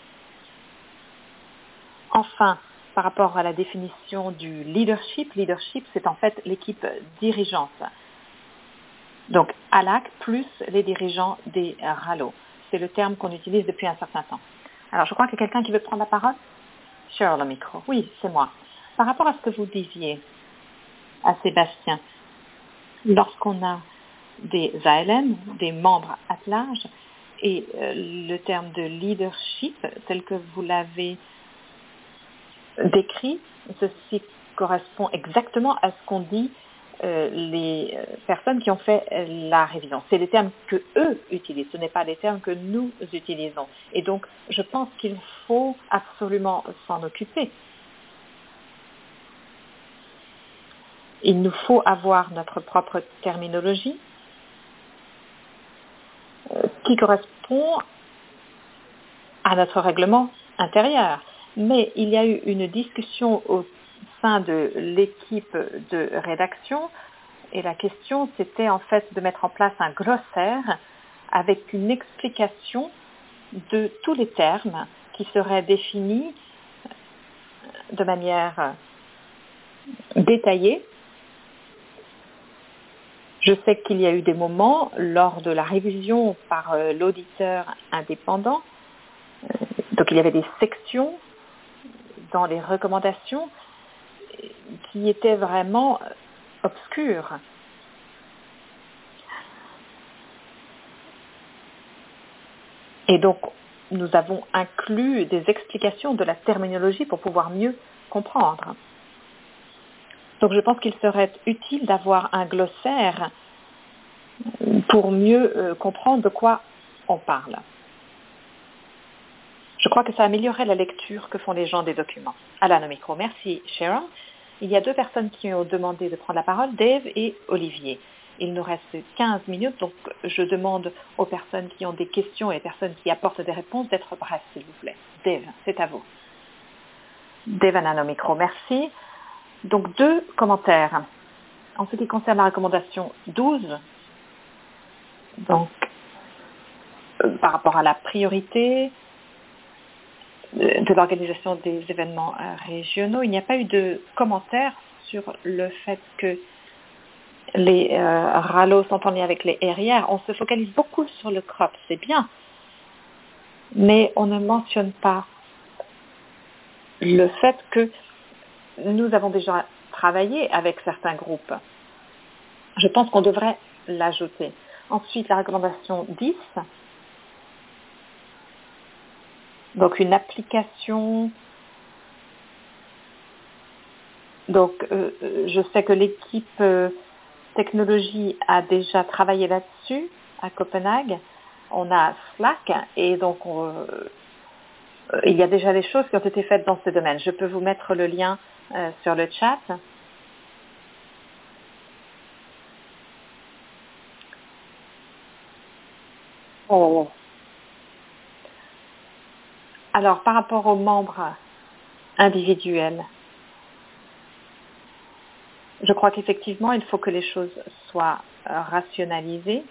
Enfin, par rapport à la définition du leadership, leadership, c'est en fait l'équipe dirigeante. Donc, A L A C plus les dirigeants des R A L O. C'est le terme qu'on utilise depuis un certain temps. Alors, je crois qu'il y a quelqu'un qui veut prendre la parole. Cheryl, le micro. Oui, c'est moi. Par rapport à ce que vous disiez à Sébastien, lorsqu'on a des A L M, des membres at large, et euh, le terme de leadership, tel que vous l'avez décrit, ceci correspond exactement à ce qu'on dit euh, les personnes qui ont fait la révision. C'est les termes que eux utilisent, ce n'est pas les termes que nous utilisons. Et donc, je pense qu'il faut absolument s'en occuper. Il nous faut avoir notre propre terminologie euh, qui correspond à notre règlement intérieur. Mais il y a eu une discussion au sein de l'équipe de rédaction et la question c'était en fait de mettre en place un glossaire avec une explication de tous les termes qui seraient définis de manière détaillée Je sais qu'il y a eu des moments lors de la révision par euh, l'auditeur indépendant, euh, donc il y avait des sections dans les recommandations qui étaient vraiment obscures. Et donc, nous avons inclus des explications de la terminologie pour pouvoir mieux comprendre. Donc, je pense qu'il serait utile d'avoir un glossaire pour mieux euh, comprendre de quoi on parle. Je crois que ça améliorerait la lecture que font les gens des documents. Alan au micro. Merci, Sharon. Il y a deux personnes qui ont demandé de prendre la parole, Dave et Olivier. Il nous reste quinze minutes, donc je demande aux personnes qui ont des questions et aux personnes qui apportent des réponses d'être brefs, s'il vous plaît. Dave, c'est à vous. Dave Anan au micro. Merci. Donc, deux commentaires. En ce qui concerne la recommandation douze, donc, euh, par rapport à la priorité de l'organisation des événements régionaux, il n'y a pas eu de commentaire sur le fait que les euh, R A L O sont en lien avec les R I R. On se focalise beaucoup sur le C R O P, c'est bien, mais on ne mentionne pas le fait que nous avons déjà travaillé avec certains groupes. Je pense qu'on devrait l'ajouter. Ensuite, la recommandation dix, donc une application. Donc, euh, je sais que l'équipe euh, technologie a déjà travaillé là-dessus à Copenhague. On a Slack et donc on, euh, il y a déjà des choses qui ont été faites dans ce domaine. Je peux vous mettre le lien euh, sur le chat. Oh. Alors, par rapport aux membres individuels, je crois qu'effectivement, il faut que les choses soient euh, rationalisées.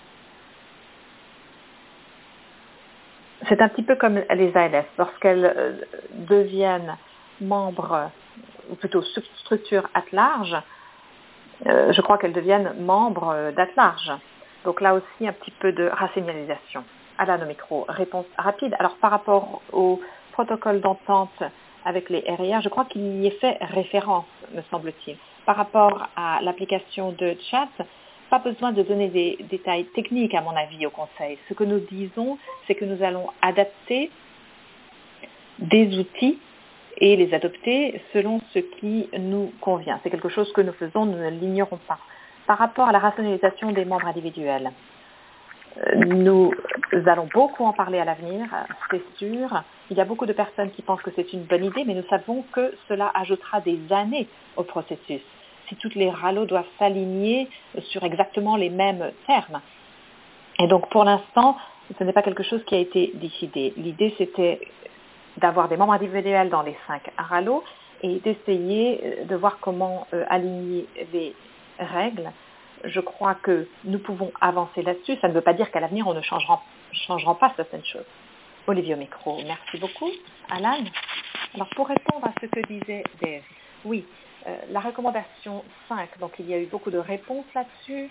C'est un petit peu comme les A L S. Lorsqu'elles euh, deviennent membres, ou plutôt structures at large, euh, je crois qu'elles deviennent membres d'at large. Donc là aussi, un petit peu de rationalisation. Alain au micro, réponse rapide. Alors par rapport au protocole d'entente avec les R I R, je crois qu'il y est fait référence, me semble-t-il. Par rapport à l'application de chat, pas besoin de donner des détails techniques, à mon avis, au Conseil. Ce que nous disons, c'est que nous allons adapter des outils et les adopter selon ce qui nous convient. C'est quelque chose que nous faisons, nous ne l'ignorons pas. Par rapport à la rationalisation des membres individuels, nous allons beaucoup en parler à l'avenir, c'est sûr. Il y a beaucoup de personnes qui pensent que c'est une bonne idée, mais nous savons que cela ajoutera des années au processus. Si toutes les R A L O doivent s'aligner sur exactement les mêmes termes. Et donc, pour l'instant, ce n'est pas quelque chose qui a été décidé. L'idée, c'était d'avoir des membres individuels dans les cinq R A L O et d'essayer de voir comment euh, aligner les règles. Je crois que nous pouvons avancer là-dessus. Ça ne veut pas dire qu'à l'avenir, on ne changera, changera pas certaines choses. Olivier au micro, merci beaucoup. Alan, alors pour répondre à ce que disait Dave, oui, euh, la recommandation cinq, donc il y a eu beaucoup de réponses là-dessus.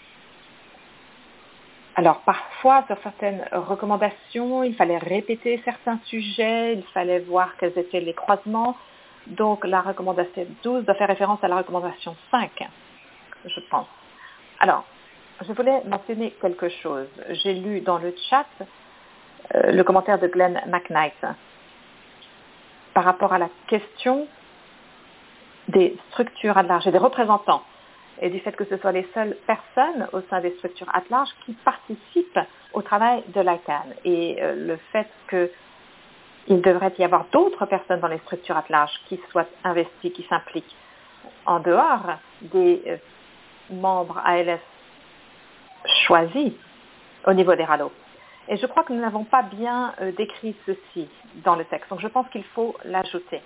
Alors parfois, sur certaines recommandations, il fallait répéter certains sujets, il fallait voir quels étaient les croisements. Donc la recommandation douze doit faire référence à la recommandation cinq, je pense. Alors, je voulais mentionner quelque chose. J'ai lu dans le chat euh, le commentaire de Glenn McKnight par rapport à la question des structures à large et des représentants et du fait que ce soit les seules personnes au sein des structures at large qui participent au travail de l'I C A N et euh, le fait qu'il devrait y avoir d'autres personnes dans les structures at large qui soient investies, qui s'impliquent en dehors des euh, membres A L S choisis au niveau des R A L O. Et je crois que nous n'avons pas bien euh, décrit ceci dans le texte, donc je pense qu'il faut l'ajouter.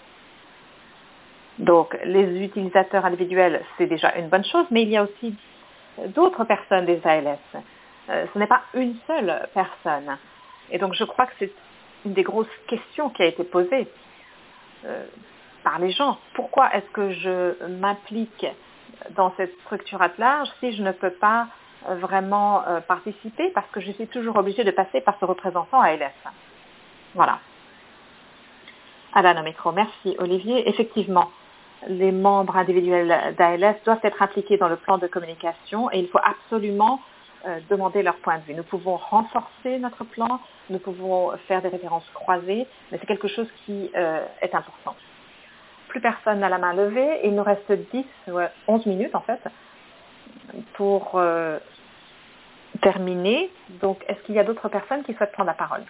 Donc, les utilisateurs individuels, c'est déjà une bonne chose, mais il y a aussi d'autres personnes des A L S. Euh, ce n'est pas une seule personne. Et donc, je crois que c'est une des grosses questions qui a été posée euh, par les gens. Pourquoi est-ce que je m'implique dans cette structure at large si je ne peux pas euh, vraiment euh, participer parce que je suis toujours obligée de passer par ce représentant A L S. Voilà. Alan au micro. Merci Olivier. Effectivement, les membres individuels d'A L S doivent être impliqués dans le plan de communication et il faut absolument euh, demander leur point de vue. Nous pouvons renforcer notre plan, nous pouvons faire des références croisées, mais c'est quelque chose qui euh, est important. Plus personne n'a la main levée. Il nous reste dix, ouais, onze minutes en fait pour euh, terminer. Donc, est-ce qu'il y a d'autres personnes qui souhaitent prendre la parole?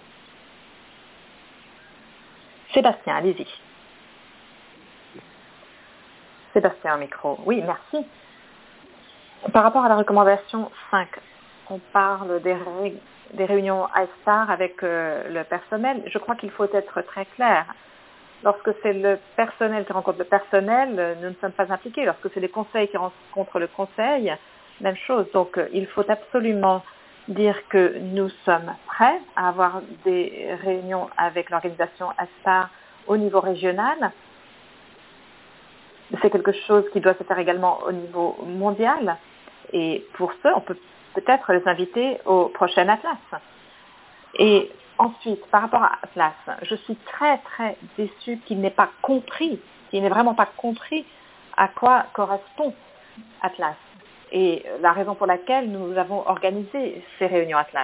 Sébastien, allez-y. Sébastien au micro. Oui, merci. Par rapport à la recommandation cinq, on parle des, ré... des réunions iStar avec euh, le personnel. Je crois qu'il faut être très clair. Lorsque c'est le personnel qui rencontre le personnel, nous ne sommes pas impliqués. Lorsque c'est les conseils qui rencontrent le conseil, même chose. Donc, il faut absolument dire que nous sommes prêts à avoir des réunions avec l'organisation iStar au niveau régional. C'est quelque chose qui doit se faire également au niveau mondial. Et pour ce, on peut peut-être les inviter au prochain Atlas. Et ensuite, par rapport à Atlas, je suis très, très déçue qu'il n'ait pas compris, qu'il n'ait vraiment pas compris à quoi correspond Atlas. Et la raison pour laquelle nous avons organisé ces réunions Atlas.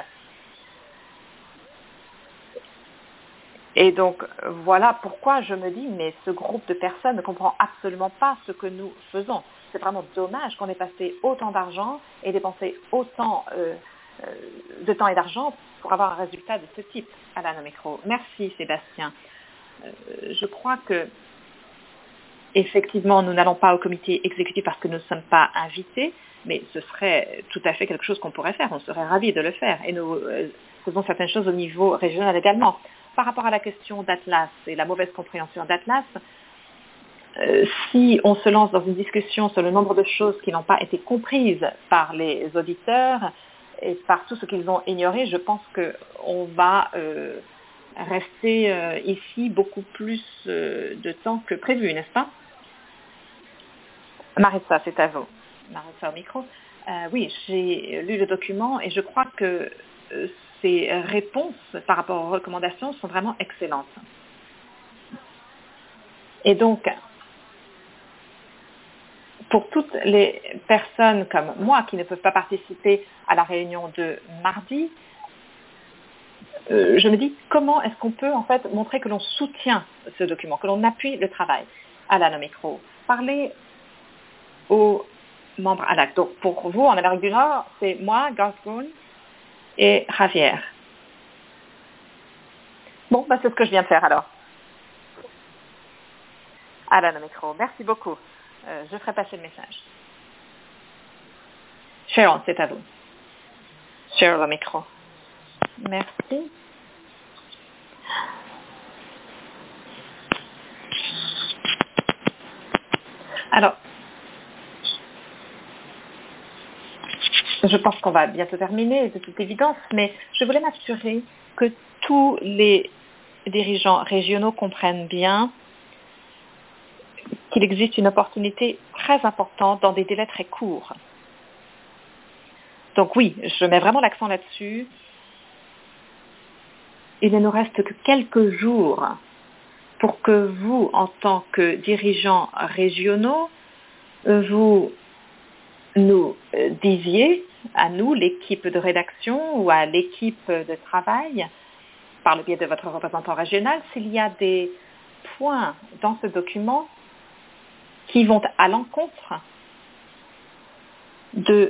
Et donc, voilà pourquoi je me dis, mais ce groupe de personnes ne comprend absolument pas ce que nous faisons. C'est vraiment dommage qu'on ait passé autant d'argent et dépensé autant euh, euh, de temps et d'argent pour avoir un résultat de ce type. Alan au micro. Merci Sébastien. Euh, je crois que effectivement, nous n'allons pas au comité exécutif parce que nous ne sommes pas invités, mais ce serait tout à fait quelque chose qu'on pourrait faire. On serait ravis de le faire. Et nous euh, faisons certaines choses au niveau régional également. Par rapport à la question d'Atlas et la mauvaise compréhension d'Atlas, euh, si on se lance dans une discussion sur le nombre de choses qui n'ont pas été comprises par les auditeurs et par tout ce qu'ils ont ignoré, je pense qu'on va euh, rester euh, ici beaucoup plus euh, de temps que prévu, n'est-ce pas? Marissa, c'est à vous. Marissa au micro. Euh, oui, j'ai lu le document et je crois que euh, ces réponses par rapport aux recommandations sont vraiment excellentes. Et donc, pour toutes les personnes comme moi qui ne peuvent pas participer à la réunion de mardi, euh, je me dis comment est-ce qu'on peut en fait montrer que l'on soutient ce document, que l'on appuie le travail. Alan au micro. Parlez aux membres A L A C. Donc pour vous, en Amérique du Nord, c'est moi, Gaston et Javier. Bon, bah, c'est ce que je viens de faire alors. Alan au micro. Merci beaucoup. Euh, je ferai passer le message. Cheryl, c'est à vous. Cheryl au micro. Merci. Alors, je pense qu'on va bientôt terminer, de toute évidence, mais je voulais m'assurer que tous les dirigeants régionaux comprennent bien qu'il existe une opportunité très importante dans des délais très courts. Donc oui, je mets vraiment l'accent là-dessus. Il ne nous reste que quelques jours pour que vous, en tant que dirigeants régionaux, vous nous disiez à nous, l'équipe de rédaction ou à l'équipe de travail, par le biais de votre représentant régional, s'il y a des points dans ce document qui vont à l'encontre de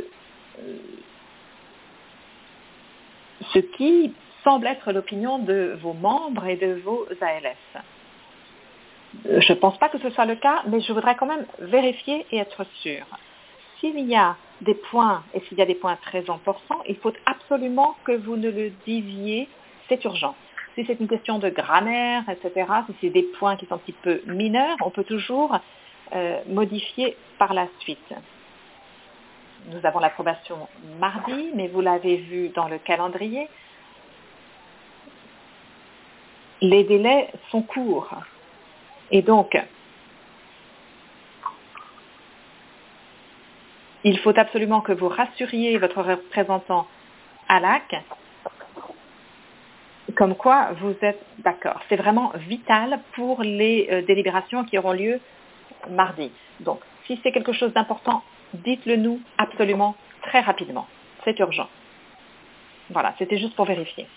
ce qui semble être l'opinion de vos membres et de vos A L S. Je ne pense pas que ce soit le cas, mais je voudrais quand même vérifier et être sûre. S'il y a des points, et s'il y a des points très importants, il faut absolument que vous ne le disiez, c'est urgent. Si c'est une question de grammaire, et cetera, si c'est des points qui sont un petit peu mineurs, on peut toujours euh, modifier par la suite. Nous avons l'approbation mardi, mais vous l'avez vu dans le calendrier, les délais sont courts. Et donc, il faut absolument que vous rassuriez votre représentant à l'A C, comme quoi vous êtes d'accord. C'est vraiment vital pour les euh, délibérations qui auront lieu mardi. Donc, si c'est quelque chose d'important, dites-le nous absolument très rapidement. C'est urgent. Voilà, c'était juste pour vérifier.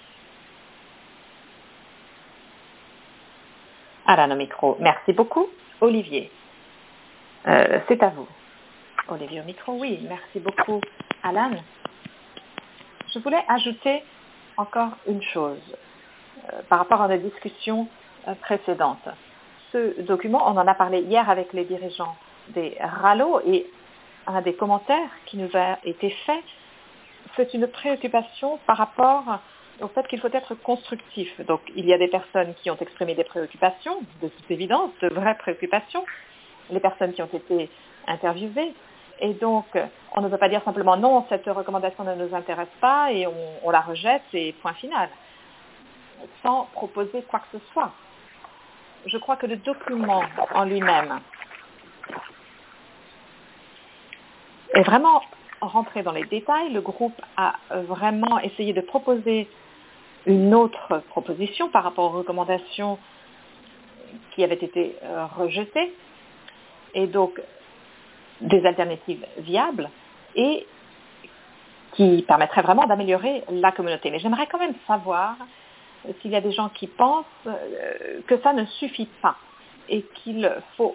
Alan au micro. Merci beaucoup. Olivier, euh, c'est à vous. Olivier au micro, oui. Merci beaucoup, Alan. Je voulais ajouter encore une chose euh, par rapport à la discussion euh, précédente. Ce document, on en a parlé hier avec les dirigeants des R A L O et un des commentaires qui nous a été fait, c'est une préoccupation par rapport au fait qu'il faut être constructif. Donc, il y a des personnes qui ont exprimé des préoccupations, de toute évidence, de vraies préoccupations, les personnes qui ont été interviewées. Et donc, on ne peut pas dire simplement non, cette recommandation ne nous intéresse pas et on, on la rejette et point final, sans proposer quoi que ce soit. Je crois que le document en lui-même est vraiment rentré dans les détails. Le groupe a vraiment essayé de proposer une autre proposition par rapport aux recommandations qui avaient été euh, rejetées, et donc des alternatives viables et qui permettraient vraiment d'améliorer la communauté. Mais j'aimerais quand même savoir s'il y a des gens qui pensent euh, que ça ne suffit pas et qu'il faut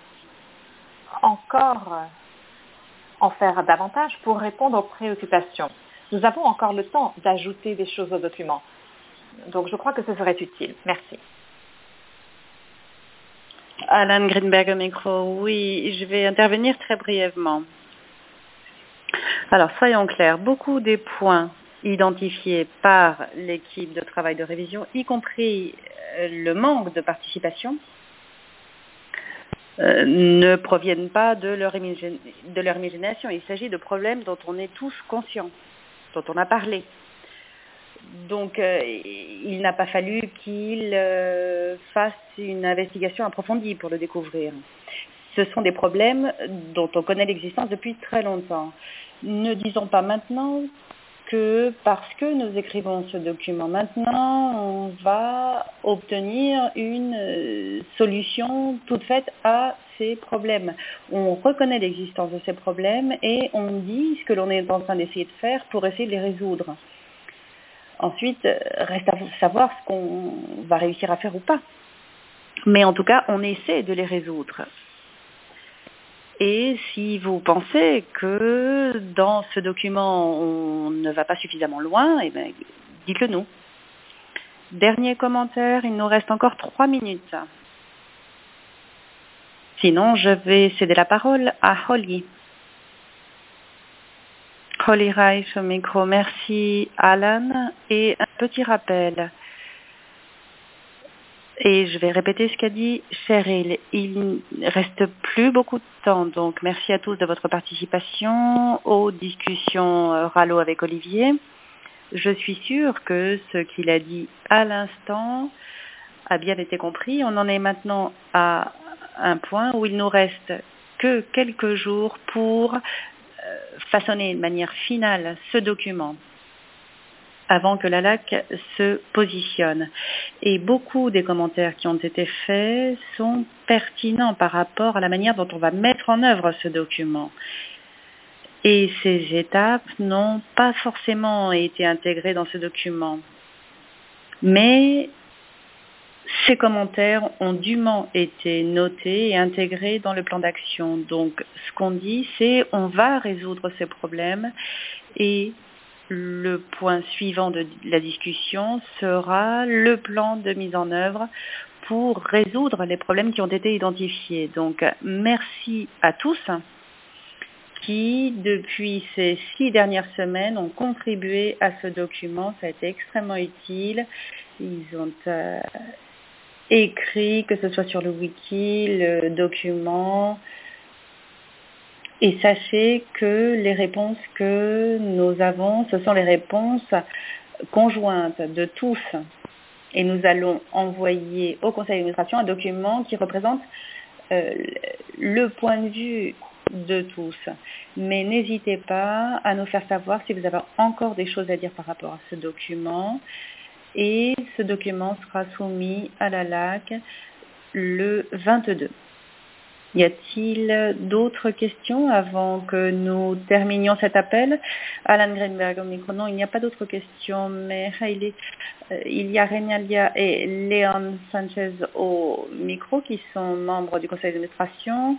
encore en faire davantage pour répondre aux préoccupations. Nous avons encore le temps d'ajouter des choses au document. Donc je crois que ce serait utile. Merci. Alan Greenberg au micro, oui, je vais intervenir très brièvement. Alors, soyons clairs, beaucoup des points identifiés par l'équipe de travail de révision, y compris le manque de participation, euh, ne proviennent pas de leur, imagin- de leur imagination. Il s'agit de problèmes dont on est tous conscients, dont on a parlé. Donc, euh, il n'a pas fallu qu'il euh, fasse une investigation approfondie pour le découvrir. Ce sont des problèmes dont on connaît l'existence depuis très longtemps. Ne disons pas maintenant que parce que nous écrivons ce document maintenant, on va obtenir une euh, solution toute faite à ces problèmes. On reconnaît l'existence de ces problèmes et on dit ce que l'on est en train d'essayer de faire pour essayer de les résoudre. Ensuite, reste à savoir ce qu'on va réussir à faire ou pas. Mais en tout cas, on essaie de les résoudre. Et si vous pensez que dans ce document, on ne va pas suffisamment loin, eh bien, dites-le nous. Dernier commentaire, il nous reste encore trois minutes. Sinon, je vais céder la parole à Holly. Holly Reich au micro. Merci Alan. Et un petit rappel. Et je vais répéter ce qu'a dit Cheryl. Il ne reste plus beaucoup de temps, donc merci à tous de votre participation aux discussions R A L O avec Olivier. Je suis sûre que ce qu'il a dit à l'instant a bien été compris. On en est maintenant à un point où il nous reste que quelques jours pour façonner de manière finale ce document avant que la L A C se positionne. Et beaucoup des commentaires qui ont été faits sont pertinents par rapport à la manière dont on va mettre en œuvre ce document. Et ces étapes n'ont pas forcément été intégrées dans ce document. Mais ces commentaires ont dûment été notés et intégrés dans le plan d'action. Donc, ce qu'on dit, c'est on va résoudre ces problèmes et le point suivant de la discussion sera le plan de mise en œuvre pour résoudre les problèmes qui ont été identifiés. Donc, merci à tous qui, depuis ces six dernières semaines, ont contribué à ce document. Ça a été extrêmement utile. Ils ont euh, écrit, que ce soit sur le wiki, le document. Et sachez que les réponses que nous avons, ce sont les réponses conjointes de tous. Et nous allons envoyer au conseil d'administration un document qui représente euh, le point de vue de tous. Mais n'hésitez pas à nous faire savoir si vous avez encore des choses à dire par rapport à ce document. Et ce document sera soumis à la L A C le vingt-deux. Y a-t-il d'autres questions avant que nous terminions cet appel? Alan Greenberg au micro. Non, il n'y a pas d'autres questions, mais Hailey, euh, il y a Renalia et Léon Sanchez au micro qui sont membres du conseil d'administration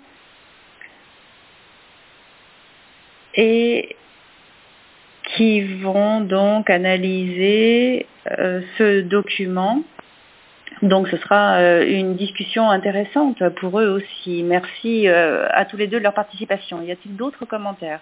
et qui vont donc analyser euh, ce document. Donc ce sera euh, une discussion intéressante pour eux aussi. Merci euh, à tous les deux de leur participation. Y a-t-il d'autres commentaires?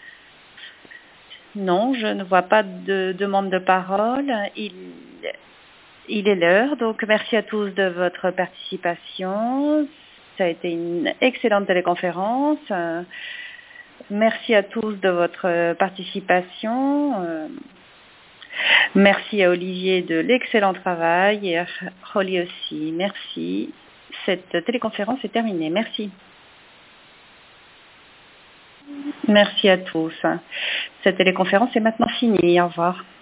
Non, je ne vois pas de demande de parole. Il, il est l'heure, donc merci à tous de votre participation. Ça a été une excellente téléconférence. Euh, merci à tous de votre participation. Euh, Merci à Olivier de l'excellent travail et à Holly aussi. Merci. Cette téléconférence est terminée. Merci. Merci à tous. Cette téléconférence est maintenant finie. Au revoir.